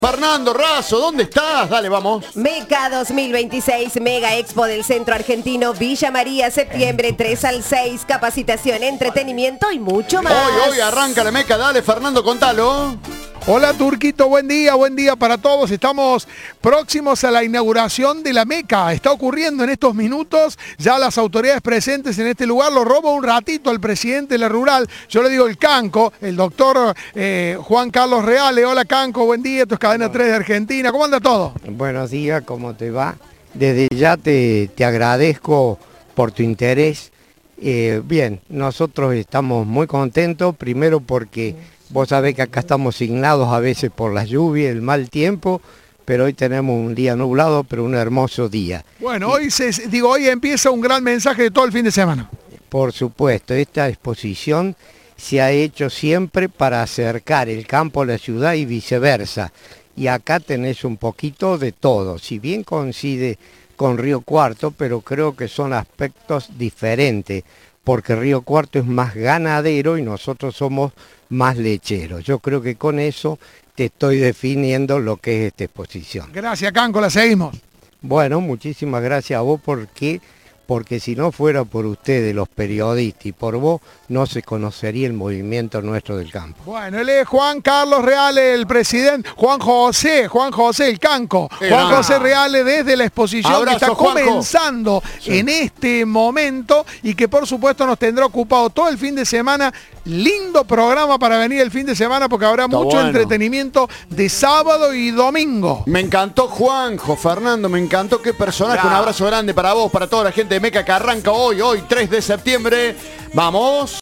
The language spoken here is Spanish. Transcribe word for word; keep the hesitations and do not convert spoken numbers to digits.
Fernando Razo, ¿dónde estás? Dale, vamos. Meca dos mil veintiséis, Mega Expo del Centro Argentino, Villa María, septiembre tres al seis, capacitación, entretenimiento y mucho más. Hoy, hoy arranca la Meca, dale, Fernando, contalo. Hola Turquito, buen día, buen día para todos. Estamos próximos a la inauguración de la Meca. Está ocurriendo en estos minutos, ya las autoridades presentes en este lugar. Lo robo un ratito al presidente de la Rural, yo le digo el Canco, el doctor eh, Juan Carlos Reale. Hola Canco, buen día, esto es Cadena tres de Argentina. ¿Cómo anda todo? Buenos días, ¿cómo te va? Desde ya te, te agradezco por tu interés. Eh, bien, nosotros estamos muy contentos, primero porque vos sabés que acá estamos signados a veces por las lluvias, el mal tiempo, pero hoy tenemos un día nublado, pero un hermoso día. Bueno, hoy se, digo, hoy empieza un gran mensaje de todo el fin de semana. Por supuesto, esta exposición se ha hecho siempre para acercar el campo a la ciudad y viceversa. Y acá tenés un poquito de todo, si bien coincide con Río Cuarto, pero creo que son aspectos diferentes, porque Río Cuarto es más ganadero y nosotros somos más lecheros. Yo creo que con eso te estoy definiendo lo que es esta exposición. Gracias, Canco, la seguimos. Bueno, muchísimas gracias a vos porque... porque si no fuera por ustedes, los periodistas, y por vos, no se conocería el movimiento nuestro del campo. Bueno, él es Juan Carlos Reale, el presidente, Juan José, Juan José, el Canco, Juan José Reale desde la exposición. Abrazo, que está comenzando sí. en este momento y que por supuesto nos tendrá ocupado todo el fin de semana. Lindo programa para venir el fin de semana porque habrá está mucho bueno. entretenimiento de sábado y domingo. Me encantó Juanjo, Fernando, me encantó, qué personaje. Claro. Un abrazo grande para vos, para toda la gente de Meca que arranca hoy, hoy tres de septiembre. Vamos.